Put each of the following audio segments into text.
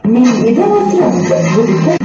من إذاعة رمز.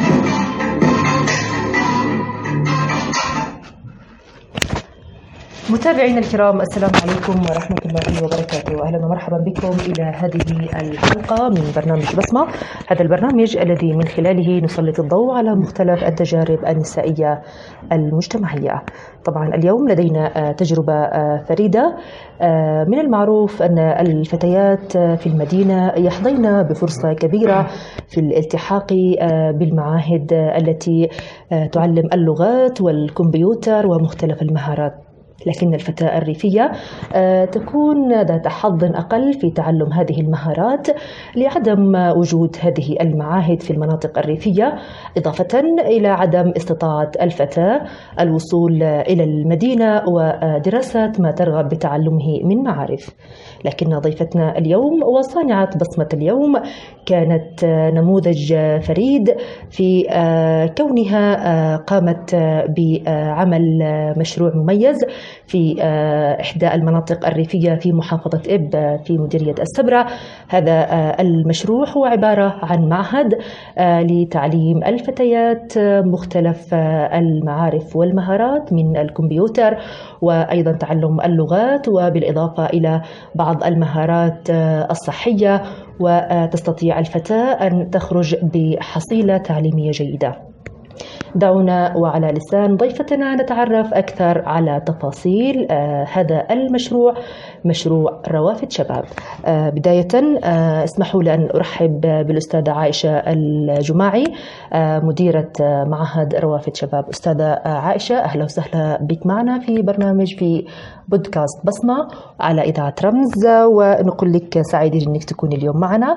متابعينا الكرام، السلام عليكم ورحمة الله وبركاته. أهلا ومرحبا بكم إلى هذه الحلقة من برنامج بصمة. هذا البرنامج الذي من خلاله نسلط الضوء على مختلف التجارب النسائية المجتمعية. طبعا اليوم لدينا تجربة فريدة. من المعروف أن الفتيات في المدينة يحظين بفرصة كبيرة في الالتحاق بالمعاهد التي تعلم اللغات والكمبيوتر ومختلف المهارات، لكن الفتاة الريفية تكون ذات حظ أقل في تعلم هذه المهارات لعدم وجود هذه المعاهد في المناطق الريفية، إضافة إلى عدم استطاعة الفتاة الوصول إلى المدينة ودراسة ما ترغب بتعلمه من معارف. لكن ضيفتنا اليوم وصانعة بصمة اليوم كانت نموذج فريد في كونها قامت بعمل مشروع مميز في إحدى المناطق الريفية في محافظة إب في مديرية السبرة. هذا المشروع هو عبارة عن معهد لتعليم الفتيات مختلف المعارف والمهارات من الكمبيوتر وأيضا تعلم اللغات، وبالإضافة إلى بعض المهارات الصحية، وتستطيع الفتاة أن تخرج بحصيلة تعليمية جيدة. دعونا وعلى لسان ضيفتنا نتعرف أكثر على تفاصيل هذا المشروع، مشروع روافد شباب. بداية اسمحوا لي أن أرحب بالأستاذة عائشة الجماعي، مديرة معهد روافد شباب. أستاذة عائشة، أهلا وسهلا بك معنا في برنامج في بودكاست بصمة على إذاعة رمز، ونقول لك سعيدين أنك تكوني اليوم معنا.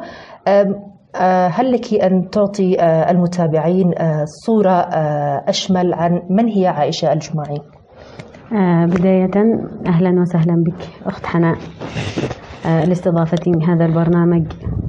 هل لك أن تعطي المتابعين صورة أشمل عن من هي عائشة الجماعي؟ بداية أهلا وسهلا بك أخت حناء لاستضافتي هذا البرنامج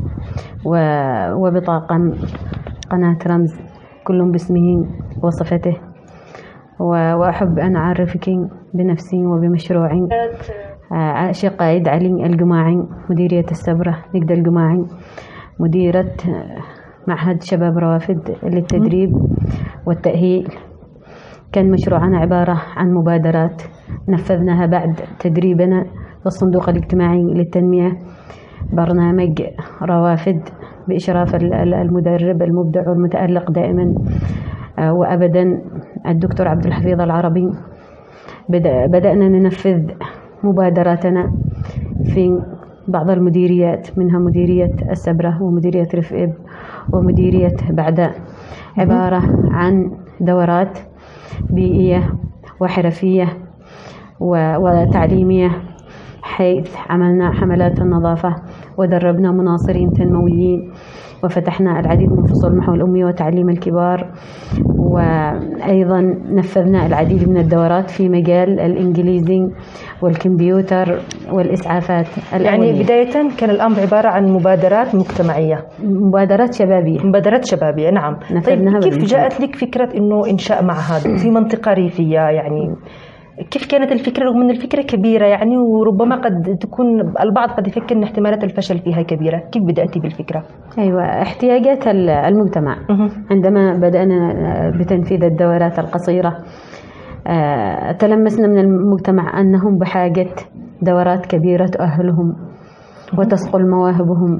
وبطاقم قناة رمز كل باسمه وصفته، وأحب أن أعرفك بنفسي وبمشروعي. عائشة قائد علي الجماعي، مديرية السبرة نجد الجماعي، مديرة معهد شباب روافد للتدريب والتأهيل. كان مشروعنا عبارة عن مبادرات نفذناها بعد تدريبنا في الصندوق الاجتماعي للتنمية، برنامج روافد بإشراف المدرب المبدع والمتألق دائما وأبدا الدكتور عبد الحفيظ العربي. بدأنا ننفذ مبادراتنا في بعض المديريات، منها مديرية السبرة ومديرية رفئب ومديرية بعداء، عبارة عن دورات بيئية وحرفية وتعليمية، حيث عملنا حملات النظافة ودربنا مناصرين تنمويين، وفتحنا العديد من فصول محو الأمية وتعليم الكبار، وأيضا نفذنا العديد من الدورات في مجال الإنجليزي والكمبيوتر والإسعافات الأولية. يعني بداية كان الأمر عبارة عن مبادرات مجتمعية، مبادرات شبابية. مبادرات شبابية، نعم. طيب كيف جاءت لك فكرة إنه إنشاء معهد في منطقة ريفية؟ يعني كيف كانت الفكرة، رغم أن الفكرة كبيرة يعني، وربما قد تكون البعض قد يفكر أن احتمالات الفشل فيها كبيرة؟ كيف بدأتي بالفكرة؟ أيوة، احتياجات المجتمع. عندما بدأنا بتنفيذ الدورات القصيرة تلمسنا من المجتمع أنهم بحاجة دورات كبيرة تؤهلهم وتصقل مواهبهم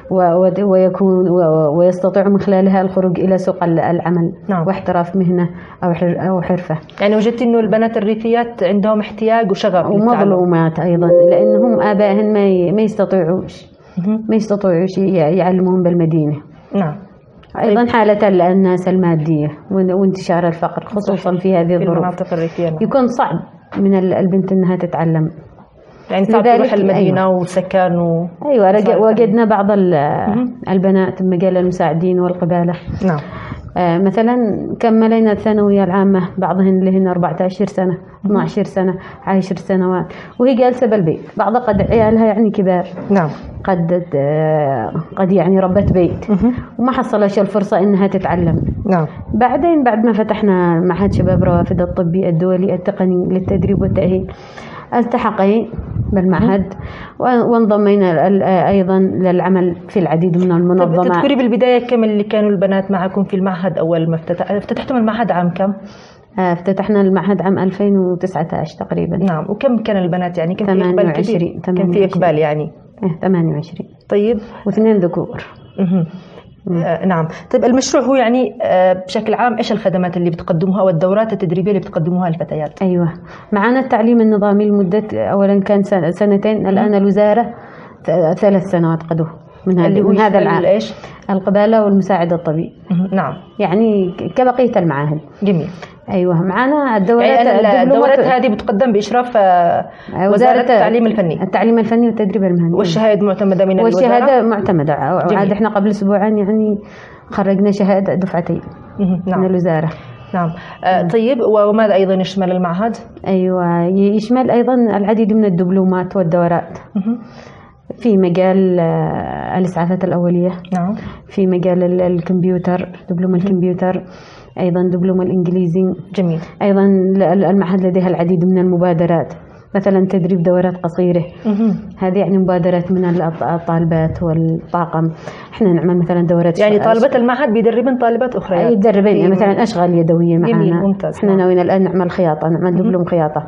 ويستطيع من خلالها الخروج إلى سوق العمل. نعم. واحتراف مهنة أو حرفة. يعني وجدت إنه البنات الريفيات عندهم احتياج وشغف ومظلومات أيضا، لأنهم آبائهن ما يستطيعوش يعلمون بالمدينة. نعم. أيضا حالة الناس المادية وانتشار الفقر خصوصا في هذه الظروف، في المناطق الريفية. يكون صعب من البنت أنها تتعلم، يعني صعب تروح المدينة. أيوة. وسكن أيوة، وجدنا بعض البنات مجال المساعدين والقبالة. نعم. مثلا كملنا الثانوية العامة، بعضهن لهن 14 سنة 12 سنة 10 سنوات وهي جالسة بالبيت، بعض قد عيالها يعني كبار. نعم. قد يعني ربت بيت وما حصلش الفرصة إنها تتعلم. نعم. بعدين بعد ما فتحنا معهد شباب روافد الطبي الدولي التقني للتدريب والتأهيل، التحقي بالمعهد وانضمينا أيضا للعمل في العديد من المنظمات. تذكري بالبداية كم اللي كانوا البنات معكم في المعهد أول ما افتتحتم المعهد عام كم؟ افتتحنا المعهد عام 2019 تقريبا. نعم. وكم كان البنات يعني؟ كان في 28. كان في إقبال يعني؟ 28. طيب. و2 ذكور. نعم. طيب المشروع هو يعني بشكل عام إيش الخدمات اللي بتقدموها والدورات التدريبية اللي بتقدموها للفتيات؟ أيوة، معنا التعليم النظامي لمدة أولا كان سنتين، الآن الوزارة 3 سنوات قدوه من هذا العام. إيش؟ القبالة والمساعد الطبي. نعم. يعني كبقية المعاهد. جميل. أيوة، معنا الدورات. يعني الدورات هذه بتقدم بإشراف وزارة التعليم الفني. التعليم الفني والتدريب المهني. والشهادة معتمدة من الوزارة؟ والشهادة معتمدة. عاد احنا قبل أسبوعين يعني خرجنا شهادة دفعتين. نعم. من الوزارة. نعم. طيب وماذا أيضا يشمل المعهد؟ أيوة، يشمل أيضا العديد من الدبلومات والدورات. في مجال الإسعافات الأولية. نعم. في مجال الكمبيوتر، دبلوم الكمبيوتر، أيضا دبلوم الإنجليزي. جميل. أيضا المعهد لديها العديد من المبادرات، مثلا تدريب دورات قصيرة. هذه يعني مبادرات من الطالبات والطاقم. احنا نعمل مثلا دورات، يعني طالبات المعهد بيدربن طالبات أخرى؟ يدربين يعني مثلا أشغال يدوية معنا. جميل، ممتاز. احنا ناويين الآن نعمل خياطة، نعمل دبلوم خياطة.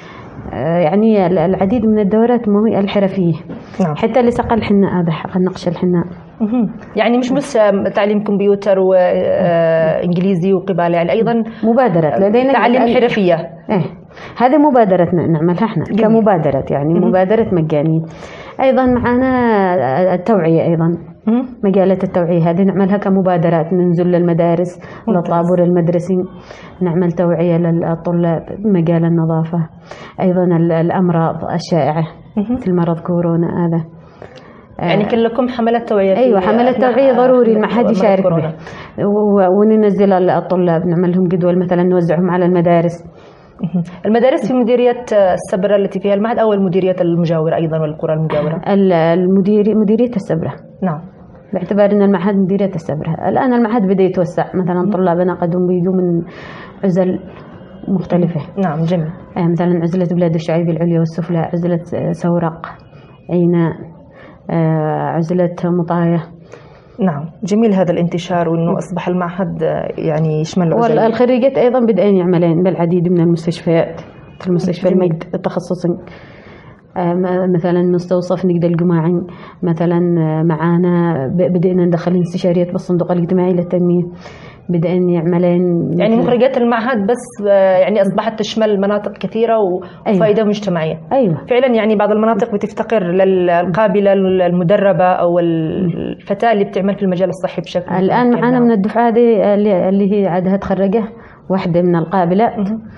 يعني العديد من الدورات الحرفية. نعم. حتى لسق الحناء، هذا حق نقش الحناء. يعني مش بس تعليم كمبيوتر وإنجليزي وقبالة، يعني أيضا مبادرات لدينا تعليم حرفية. هذه مبادرة نعملها احنا كمبادرة، يعني مبادرة مجانية. أيضا معنا التوعية، أيضا مجالات التوعية هذه نعملها كمبادرات، ننزل للمدارس للطابور المدرسي، نعمل توعية للطلاب مجال النظافة. أيضا الأمراض الشائعة مثل مرض كورونا هذا. يعني كلكم حملات توعية؟ أيوة، حملات توعية ضروري المعهد يشارك به. وننزل الطلاب، نعمل لهم جدول مثلا نوزعهم على المدارس. المدارس في مديرية السبرة التي فيها المعهد أو المديرية المجاورة أيضا والقرى المجاورة؟ مديرية السبرة. نعم. باعتبار أن المعهد مديرية السبرة. الآن المعهد بدأ يتوسع، مثلا طلابنا قدهم بيجوا من عزل مختلفة. نعم. جميل. مثلا عزلة بلاد الشعيب العليا والسفلى، عزلة سورق، عيناء، عزلة مطايا. نعم. جميل هذا الانتشار، وأنه أصبح المعهد يعني يشمل عزل. والخريجات أيضا بدأين يعملين بالعديد من المستشفيات، في المستشفى المجد التخصصي، مثلا مستوصف نقد الجماعي مثلا. معانا بدأنا ندخل استشاريات بالصندوق الاجتماعي للتنمية، بدأن يعملين يعني مخرجات المعهد بس يعني أصبحت تشمل مناطق كثيرة وفائدة. أيوة. مجتمعية. أيوة. فعلا يعني بعض المناطق بتفتقر للقابلة المدربة أو الفتاة اللي بتعمل في المجال الصحي بشكل. الآن معانا من الدفعة هذه اللي هي عادها تخرجه واحدة من القابلة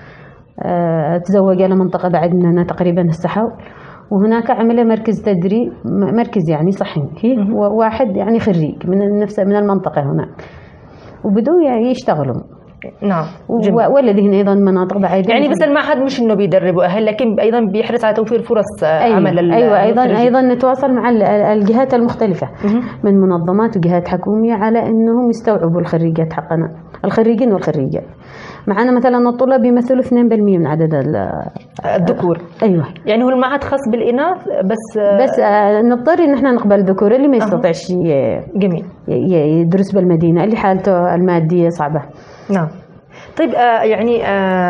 تزوج على منطقة بعد مننا تقريبا السحو، وهناك عمل مركز تدريب، مركز يعني صحي، هي واحد يعني خريج من المنطقة هناك، وبدوا يشتغلوا. نعم. والذين ايضا مناطق بعيده. يعني بس المعهد مش انه بيدربوا اهل، لكن ايضا بيحرص على توفير فرص عمل. ايوه ايضا نتواصل مع الجهات المختلفة من منظمات وجهات حكومية على انهم يستوعبوا الخريجات حقنا، الخريجين والخريجات. معنا مثلا الطلاب يمثلوا 2% من عدد الذكور. ايوه. يعني هو المعهد خاص بالاناث بس نضطر ان احنا نقبل ذكور اللي ما يستطيعش جميل يدرس بالمدينة، اللي حالته المادية صعبة. نعم. طيب يعني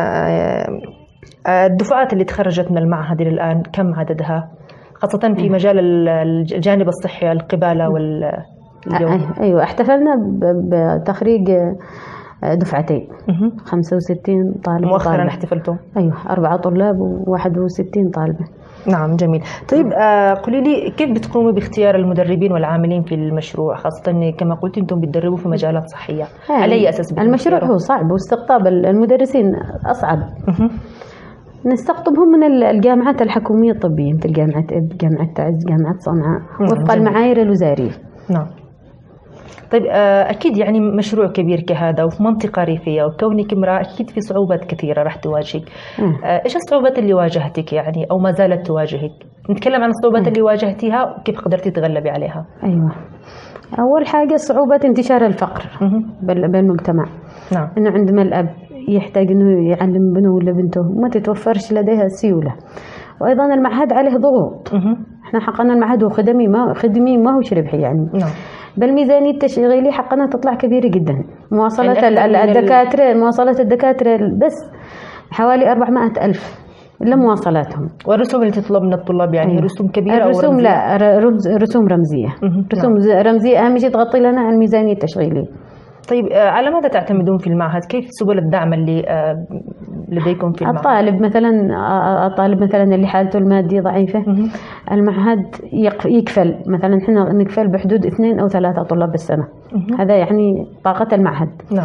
الدفعات اللي تخرجت من المعهد إلى الآن كم عددها، خاصة في مجال الجانب الصحي، القبالة واليوم؟ أيوة، احتفلنا بتخريج دفعتين 65 طالب. مؤخرا احتفلتوا؟ أيوة، 4 طلاب و61 طالبة. نعم. جميل. طيب قولي لي كيف بتقوموا باختيار المدربين والعاملين في المشروع، خاصة كما قلت أنتم بتدربوا في مجالات صحية، على أي أساس المشروع هو صعب، واستقطاب المدرسين أصعب. نستقطبهم من الجامعات الحكومية الطبية مثل جامعة جامعة تعز، جامعة صنعاء، وفق المعايير الوزارية. نعم. طيب أكيد يعني مشروع كبير كهذا وفي منطقة ريفية، وكونك امرأة أكيد في صعوبات كثيرة راح تواجهك. إيش الصعوبات اللي واجهتك يعني أو ما زالت تواجهك؟ نتكلم عن الصعوبات اللي واجهتيها وكيف قدرتي تتغلبي عليها. أيوة، أول حاجة صعوبة انتشار الفقر بالمجتمع. نعم. إنه عندما الأب يحتاج إنه يعلم بنه ولا بنته ما تتوفرش لديها السيولة، وأيضا المعهد عليه ضغوط. احنا حقنا المعهد هو خدمي ما هو ربحي يعني. نعم. بل ميزانية التشغيلي حقنا تطلع كبيرة جدا. مواصلة مواصلة الدكاترة بس حوالي 400,000 إلا مواصلاتهم. والرسوم اللي تطلب من الطلاب يعني رسوم كبيرة الرسوم أو رمزية؟ لا، رسوم رمزية. رسوم رمزية أهم شيء تغطي لنا الميزانية التشغيلية. طيب على ماذا تعتمدون في المعهد؟ كيف سبل الدعم اللي لديكم في المعهد؟ الطالب مثلا اللي حالته المادية ضعيفة، المعهد يكفل مثلا، احنا نكفل بحدود 2 أو 3 طلاب بالسنة. هذا يعني طاقة المعهد. نعم.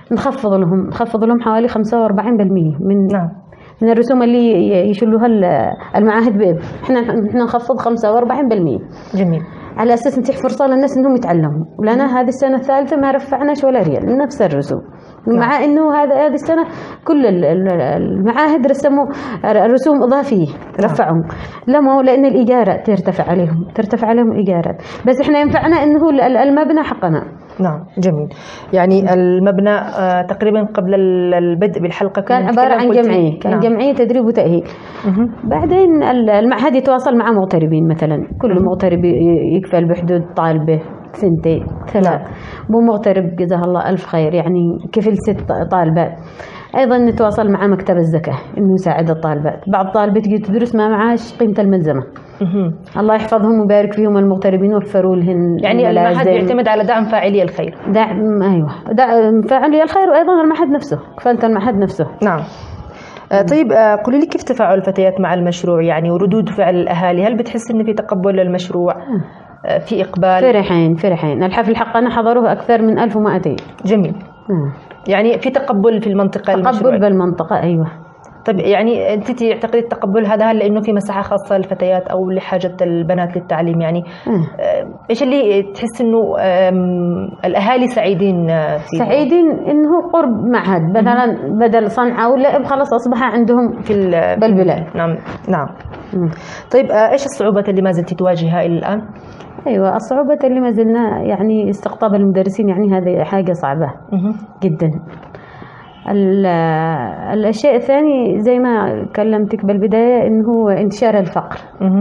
نخفض لهم حوالي 45% نعم. من الرسوم اللي يشلوها المعاهد احنا نخفض 45%. جميل. على اساس نتيح فرصه للناس انهم يتعلموا. ولنا هذه السنه الثالثه ما رفعناش ولا ريال، نفس الرسوم. مع انه هذه السنه كل المعاهد رسموا رسوم اضافيه رفعوا. لما لان الايجارات ترتفع عليهم الايجارات، بس احنا ينفعنا انه المبنى حقنا. نعم. جميل. يعني المبنى تقريبا قبل البدء بالحلقة كان عبارة عن جمعية، كان نعم. جمعية تدريب وتأهيل. بعدين المعهد يتواصل مع مغتربين، مثلا كل مغترب يكفل بحدود طالبة 2 3. مو مغترب جزاه الله ألف خير يعني كفل 6 طالبات. أيضا نتواصل مع مكتب الزكاة إنه يساعد الطالبات. بعض طالبات تجي تدرس ما معاش قيمة الملزمة. الله يحفظهم ويبارك فيهم المغتربين وفروا لهن. يعني المعهد يعتمد على دعم فاعلي الخير. دعم فاعلي الخير، وأيضا المعهد نفسه، كفالة المعهد نفسه. نعم. طيب قولي لي كيف تفاعل الفتيات مع المشروع يعني وردود فعل الأهالي؟ هل بتحس إن في تقبل للمشروع؟ في إقبال؟ فرحين. الحفل حقنا حضروه أكثر من 1200. جميل. يعني في تقبل في المنطقة تقبل بالمنطقة. أيوة. طيب يعني أنت تعتقدي التقبل هذا هل لأنه في مساحة خاصة للفتيات أو لحاجة البنات للتعليم يعني؟ إيش اللي تحس إنه الأهالي سعيدين فيه؟ سعيدين إنه قرب معهد مثلا بدل صنعاء ولا خلاص أصبح عندهم في بالبلاد. نعم. طيب إيش الصعوبات اللي ما زلت تواجهها إلى الآن؟ أيوة، الصعوبات اللي ما زلنا يعني استقطاب المدرسين، يعني هذه حاجة صعبة جدا. الشيء الثاني زي ما كلمتك بالبداية إنه انتشار الفقر.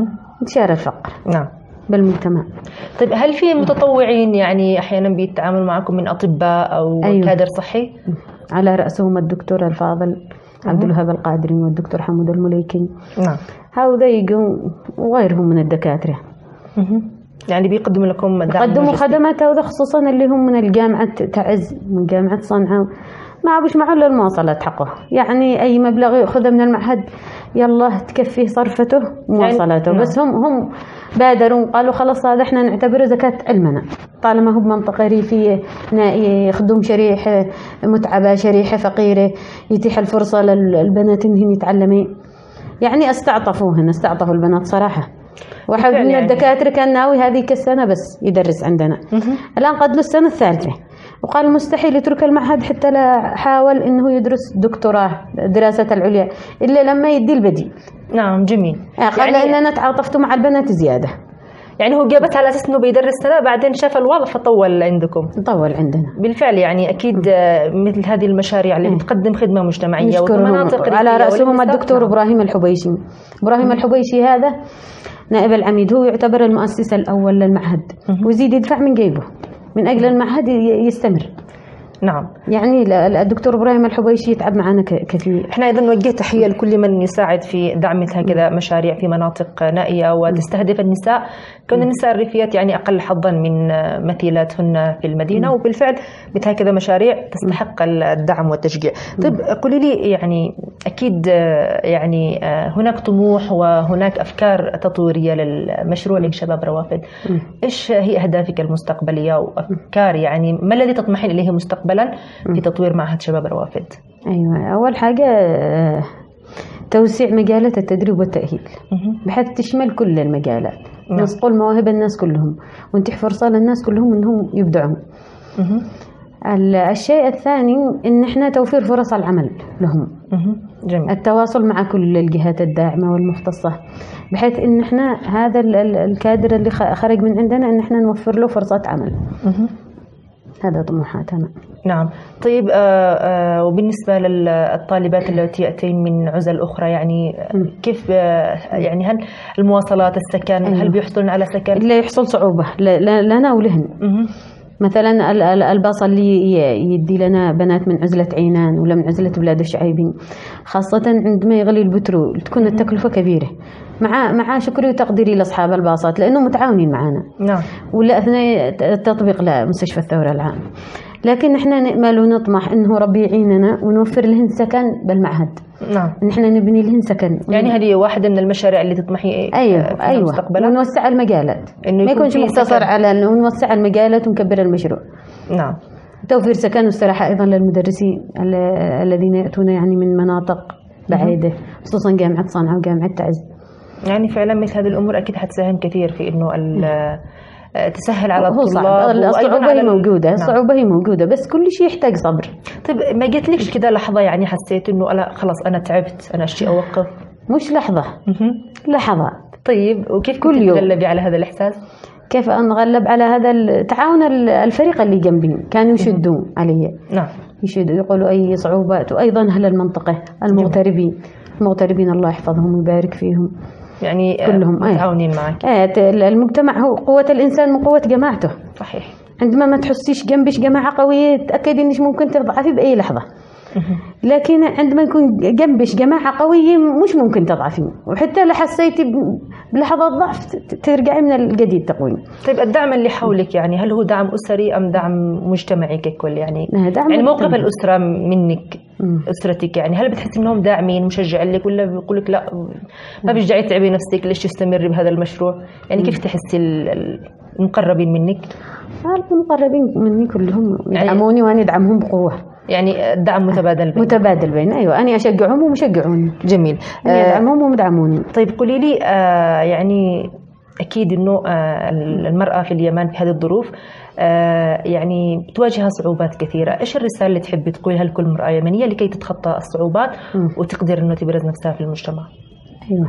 نعم. بالمجتمع. طيب هل في متطوعين يعني أحيانا بيتعاملوا معكم من أطباء أو كادر صحي؟ على رأسهم الدكتور الفاضل عبد الوهاب القادري والدكتور حمود المليكي. نعم. هؤلاء يقوم وغيرهم من الدكاترة. يعني بيقدموا لكم يقدموا خدمات، وهذا خصوصا اللي هم من الجامعة تعز، من جامعة صنعاء، ما بش معه المواصلات حقه، يعني أي مبلغ يأخذه من المعهد يلا تكفيه صرفته ومواصلاته. يعني بس هم بادروا قالوا خلاص هذا احنا نعتبره زكاة علمنا، طالما هو بمنطقة ريفية نائية يخدم شريحة متعبة، شريحة فقيرة، يتيح الفرصة للبنات انهن يتعلمين. يعني استعطفوا البنات صراحة. واحد من الدكاترة كان ناوي هذيك السنة بس يدرس عندنا، الآن قد له السنة الثالثة، وقال مستحيل يترك المعهد حتى لا حاول انه يدرس دكتوراه دراسة العليا الا لما يدي البديل. نعم. جميل. قال يعني اننا تعاطفت مع البنات زيادة، يعني هو جابت على اساس انه بيدرس سنة بعدين شاف الوضع فطول عندكم. طول عندنا بالفعل. يعني اكيد مثل هذه المشاريع اللي بتقدم خدمة مجتمعية ومناطق على رأسهم الدكتور ابراهيم الحبيشي. ابراهيم الحبيشي هذا نائب العميد، هو يعتبر المؤسس الأول للمعهد ويزيد يدفع من جيبه من أجل المعهد يستمر. نعم. يعني الدكتور إبراهيم الحبيشي يتعب معنا كثير. احنا أيضا نوجه تحية لكل من يساعد في دعم مثل هكذا مشاريع في مناطق نائية وتستهدف النساء، كون النساء الريفيات يعني أقل حظا من مثيلاتهن في المدينة، وبالفعل مثل هكذا مشاريع تستحق الدعم والتشجيع. طيب قولي لي، يعني أكيد يعني هناك طموح وهناك أفكار تطويرية للمشروع لشباب روافد. إيش هي أهدافك المستقبلية وأفكار يعني ما الذي تطمحين إليه مستقبلا في تطوير معهد شباب روافد؟ أيوة، أول حاجة توسيع مجالات التدريب والتأهيل بحيث تشمل كل المجالات، نصقل مواهب الناس كلهم ونتيح فرصة للناس كلهم أنهم يبدعون. الشيء الثاني إن إحنا توفير فرص العمل لهم. جميل. التواصل مع كل الجهات الداعمة والمختصة بحيث إن إحنا هذا الكادر اللي خرج من عندنا إن إحنا نوفر له فرصة عمل. هذا طموحاتنا. نعم. طيب وبالنسبة للطالبات التي يأتين من عزل أخرى يعني كيف يعني هل المواصلات السكن هل بيحصلون على سكن؟ لا يحصل صعوبة لنا ولهن. مثلا الباص اللي يدي لنا بنات من عزلة عينان ولا من عزلة بلاد الشعيبين خاصة عندما يغلي البترول تكون التكلفة كبيرة، مع شكري وتقديري لأصحاب الباصات لأنه متعاونين معنا. نعم. ولا أثناء التطبيق لمستشفى الثورة العام، لكن نحن نأمل ونطمح إنه ربي يعيننا ونوفر لهن سكن بالمعهد. نعم. نحن نبني لهن سكن. يعني هذه واحدة من المشاريع اللي تطمحي أيوة مستقبلا. ونوسع المجالات، ما يكونش مقتصر على ونوسع المجالات ونكبر المشروع. نعم. توفير سكن واستراحة أيضا للمدرسين الذين يأتون يعني من مناطق بعيدة، خصوصا جامعة صنعاء وجامعة تعز. يعني فعلا مثل هذه الأمور أكيد حتساهم كثير في إنه تسهل على الطلاب. الصعوبة هي موجودة. نعم. الصعوبة هي موجودة بس كل شيء يحتاج صبر. طيب ما جت لكش كده لحظة يعني حسيت إنه أنا خلاص أنا تعبت أنا أشتي أوقف؟ مش لحظة. لحظات. طيب وكيف كل يوم تتغلبي على هذا الإحساس؟ كيف أنغلب على هذا التعاون؟ الفريق اللي جنبي كانوا يشدون علي. نعم. يشدوا يقولوا أي صعوبات، وأيضا أهل المنطقة المغتربين الله يحفظهم ويبارك فيهم يعني كلهم متعاونين معك. المجتمع هو قوة الإنسان من قوة جماعته. صحيح. عندما ما تحسيش جنبش جماعة قوية تأكدي إنك ممكن تضعفي بأي لحظة. لكن عندما يكون جنبش جماعة قوية مش ممكن تضعفي، وحتى لو حسيتي بلحظات ضعف ترجعي من الجديد تقوين. طيب الدعم اللي حولك يعني هل هو دعم أسري أم دعم مجتمعي ككل يعني؟ دعم يعني موقف الأسرة منك أسرتك يعني هل بتحسي إنهم داعمين مشجع لك ولا بيقول لك لا ما بيرجعي تعبي نفسك ليش تستمري بهذا المشروع؟ يعني كيف تحسي المقربين منك؟ المقربين مني كلهم يدعموني وأنا أدعمهم بقوة. يعني الدعم متبادل بين أيوة أنا أشجعهم ومشجعوني. جميل. يدعمهم ومدعموني. طيب قولي لي يعني أكيد إنه المرأة في اليمن في هذه الظروف يعني تواجهها صعوبات كثيرة، إيش الرسالة اللي تحبي تقولها لكل امرأة يمنية لكي تتخطى الصعوبات وتقدر إنه تبرز نفسها في المجتمع؟ أيوة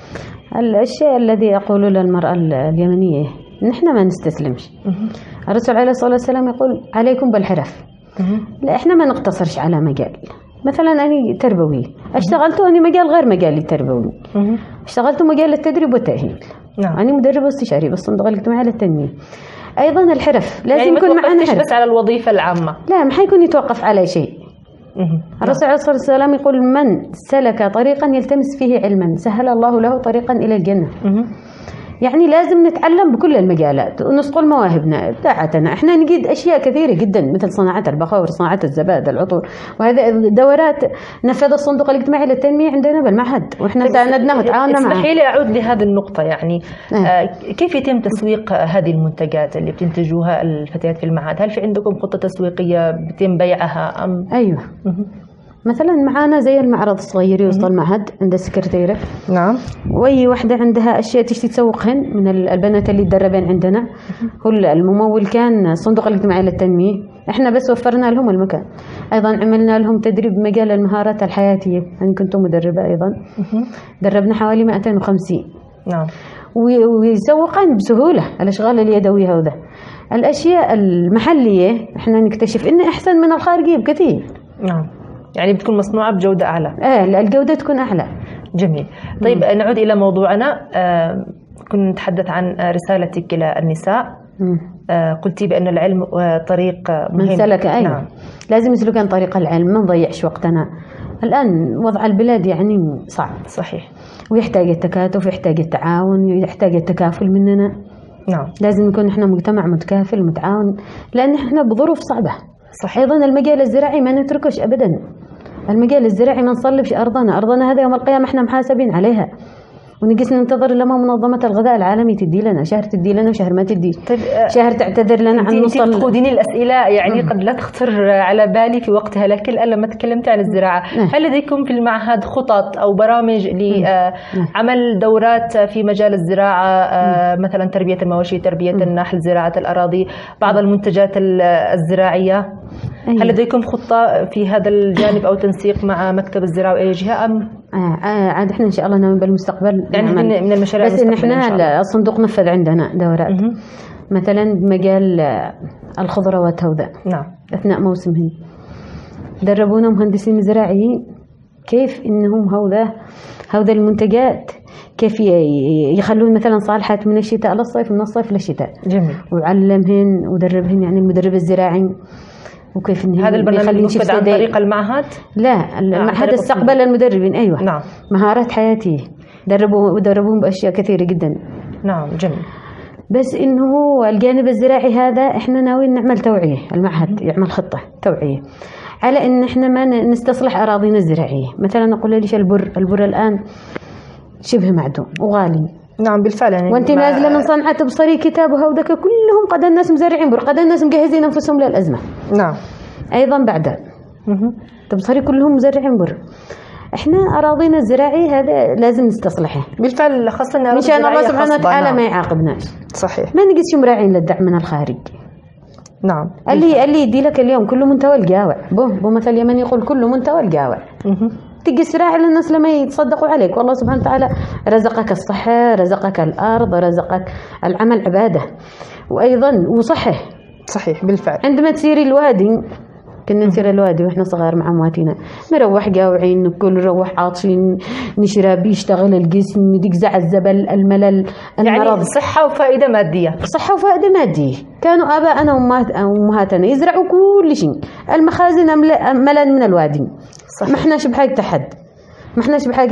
الشيء الذي أقوله للمرأة اليمنية نحن ما نستسلمش. الرسول عليه الصلاة والسلام يقول عليكم بالحرف. لا احنا ما نقتصرش على مجال. مثلا أنا تربوي اشتغلت أنا مجال غير مجالي التربوي، اشتغلت مجال التدريب والتأهيل. نعم. أنا مدرب استشاري بالصندوق الاجتماعي للتنمية. أيضا الحرف لازم يعني يكون معنا حرف بس على الوظيفة العامة، لا ما حيكون يتوقف على شيء. الرسول عليه الصلاة والسلام يقول من سلك طريقا يلتمس فيه علما سهل الله له طريقا إلى الجنة. يعني لازم نتعلم بكل المجالات ونصقل مواهبنا ابداعاتنا. احنا نجد اشياء كثيره جدا مثل صناعه البخور، صناعه الزبادي، العطور، وهذا دورات نفذ الصندوق الاجتماعي للتنميه عندنا بالمعهد واحنا ساندناه وتعاوننا معه. اسمحي لي اعود لهذه النقطه يعني كيف يتم تسويق هذه المنتجات اللي بتنتجوها الفتيات في المعهد؟ هل في عندكم خطه تسويقيه بيتم بيعها ام؟ ايوه. مثلا معانا زي المعرض الصغير يوسط المعهد عند السكرتيرة. نعم. واي وحده عندها اشياء تشتي تسوقهن من البنات اللي تدربين عندنا. هو الممول كان الصندوق الاجتماعي للتنميه، احنا بس وفرنا لهم المكان. ايضا عملنا لهم تدريب مجال المهارات الحياتيه، انا كنت مدربه ايضا. دربنا حوالي 250. نعم. ويسوقن بسهوله الاشغال اليدويه وذا. الاشياء المحليه احنا نكتشف ان احسن من الخارجيه بكثير. نعم. يعني بتكون مصنوعة بجودة أعلى. الجودة تكون أعلى. جميل. طيب نعود إلى موضوعنا. كنا نتحدث عن رسالتك إلى النساء. قلتي بأن العلم طريق مهم. من سلك أيوة. نعم. لازم يسلكن طريق العلم، ما نضيعش وقتنا. الآن وضع البلاد يعني صعب. صحيح. ويحتاج التكاتف، يحتاج التعاون، يحتاج التكافل مننا. نعم. لازم يكون إحنا مجتمع متكافل متعاون، لأن إحنا بظروف صعبة. صح. أيضا المجال الزراعي ما نتركش أبدا. المجال الزراعي ما نصلبش أرضنا هذا يوم القيامة احنا محاسبين عليها، ونجلس ننتظر لما منظمة الغذاء العالمي تدي لنا شهر، تدي لنا شهر ما تدي. طيب شهر تعتذر لنا عن نصل. انت تقوديني الأسئلة يعني قد لا تخطر على بالي في وقتها، لكن لما تكلمت عن الزراعة هل لديكم في المعهد خطط أو برامج لعمل دورات في مجال الزراعة، مثلا تربية المواشي، تربية النحل، زراعة الأراضي، بعض المنتجات الزراعية؟ هل لديكم خطة في هذا الجانب أو تنسيق مع مكتب الزراعة وأي جهة أم؟ عاد احنا إن شاء الله نعمل بالمستقبل يعني من المشاريع، بس إن احنا الصندوق نفذ عندنا دورات. مثلا بمجال الخضروات هذا نعم. أثناء موسمهن، دربونا مهندسين زراعيين كيف إنهم هذا المنتجات كيف يخلون مثلا صالحات من الشتاء للصيف، من الصيف للشتاء. جميل. وعلمهن ودربهن يعني المدرب الزراعي، وكيف إنهم هذا البرنامج ينفذ عن طريق المعهد؟ لا، المعهد استقبل المدربين. أيوة. نعم. مهارات حياتية، دربوهم بأشياء كثيرة جدا. نعم. جميل. بس إنه هو الجانب الزراعي هذا إحنا ناويين نعمل توعية، المعهد يعمل خطة توعية على إن إحنا ما نستصلح أراضينا الزراعية. مثلا نقول ليش البر الآن شبه معدوم وغالي. نعم بالفعل. يعني وانت نازله من صنعاء تبصري كتاب وهودك كلهم قد الناس مزارعين بر، قد الناس مجهزين انفسهم للازمه. نعم. ايضا بعد تبصري كلهم مزارعين بر. احنا اراضينا الزراعيه هذا لازم نستصلحها بالفعل، خاصه ان مشان الله سبحانه وتعالى ما يعاقبناش. صحيح. ما نقيس مراعين للدعم من الخارج. نعم. اللي يدي لك اليوم كله منتوى القاوع. بو مثل يمن يقول كله منتوى القاوع. تجي سراع للناس لما يتصدقوا عليك، والله سبحانه وتعالى رزقك الصحة، رزقك الأرض، رزقك العمل عبادة، وأيضا وصحة. صحيح بالفعل. عندما تسيري الوادي، كنا نسير الوادي واحنا صغار مع مواتينا، نروح قاوعين، ناكل، نروح عاطشين، نشرب، يشتغل الجسم، يقزع الزبل، الملل، المرض. يعني صحة وفائدة مادية. صحة وفائدة مادية. كانوا آباءنا وأمهاتنا يزرعوا كل شيء، المخازن ملأ من الوادي. ما احناش بحاجة أحد، ما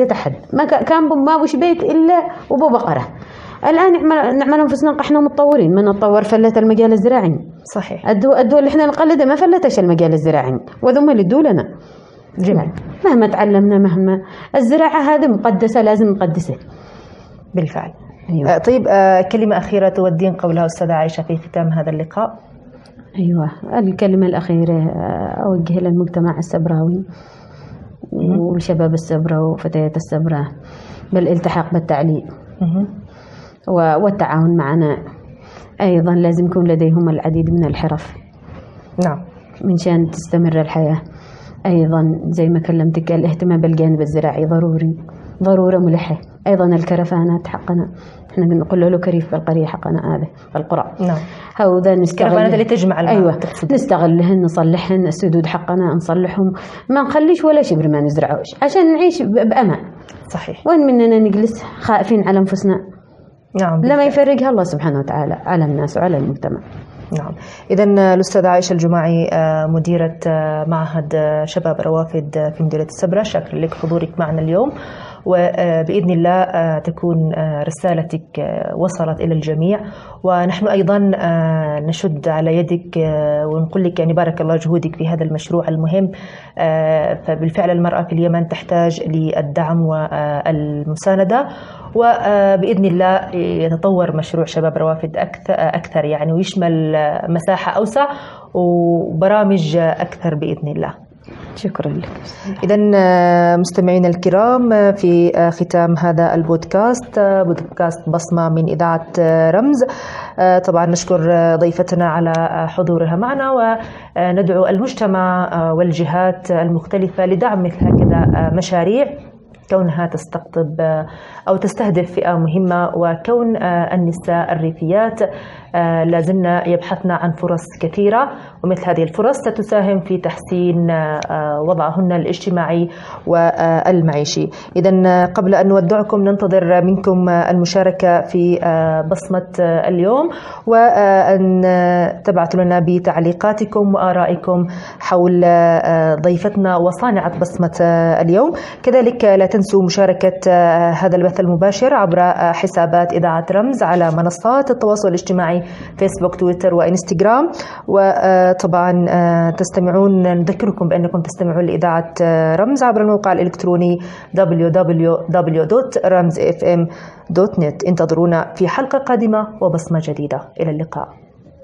كان ما وش بيت إلا وبو بقرة. الآن نعمل أنفسنا احنا متطورين، ما نتطور فلت المجال الزراعي. صحيح. الدول اللي احنا نقلدها ما فلتش المجال الزراعي، وذم اللي يدوا لنا. جميل. مهما تعلمنا، مهما الزراعة هذه مقدسة، لازم نقدسها. بالفعل. أيوة. طيب، كلمة أخيرة تودين قولها أستاذة عائشة في ختام هذا اللقاء؟ أيوة، الكلمة الأخيرة أوجه للمجتمع السبراوي وشباب السبرة وفتيات السبرة بالالتحاق بالتعليم والتعاون معنا. أيضا لازم يكون لديهم العديد من الحرف. نعم. من شان تستمر الحياة. أيضا زي ما كلمتك، الاهتمام بالجانب الزراعي ضرورة ملحة. أيضا الكرفانات حقنا، احنا بنقول له كريف بالقرية حقنا هذا بالقرى. نعم. هذا الكرفانات اللي تجمع الماء. أيوة. نستغلهن، نصلحهن، السدود حقنا نصلحهم، ما نخليش ولا شبر ما نزرعوش عشان نعيش بأمان. صحيح. وين مننا نجلس خائفين على أنفسنا؟ نعم. لما يفرقها الله سبحانه وتعالى على الناس وعلى المجتمع. نعم. إذن الأستاذة عائشة الجماعي، مديرة معهد شباب روافد في مديرية السبرة، شاكر لك حضورك معنا اليوم، وبإذن الله تكون رسالتك وصلت إلى الجميع، ونحن أيضا نشد على يدك ونقول لك يعني بارك الله جهودك في هذا المشروع المهم. فبالفعل المرأة في اليمن تحتاج للدعم والمساندة، وبإذن الله يتطور مشروع شباب روافد أكثر يعني، ويشمل مساحة أوسع وبرامج أكثر بإذن الله. شكرا لك. إذن مستمعينا الكرام، في ختام هذا بودكاست بصمة من إذاعة رمز، طبعا نشكر ضيفتنا على حضورها معنا، وندعو المجتمع والجهات المختلفة لدعم مثل هكذا مشاريع كونها تستقطب أو تستهدف فئة مهمة، وكون النساء الريفيات لازلنا يبحثن عن فرص كثيرة، ومثل هذه الفرص ستساهم في تحسين وضعهن الاجتماعي والمعيشي. إذن قبل أن نودعكم ننتظر منكم المشاركة في بصمة اليوم، وأن تبعثوا لنا بتعليقاتكم وآرائكم حول ضيفتنا وصانعة بصمة اليوم. كذلك لا تنسوا مشاركة هذا البث المباشر عبر حسابات إذاعة رمز على منصات التواصل الاجتماعي فيسبوك، تويتر وإنستغرام. وطبعا نذكركم بأنكم تستمعون لإذاعة رمز عبر الموقع الإلكتروني www.ramzfm.net. انتظرونا في حلقة قادمة وبصمة جديدة. إلى اللقاء.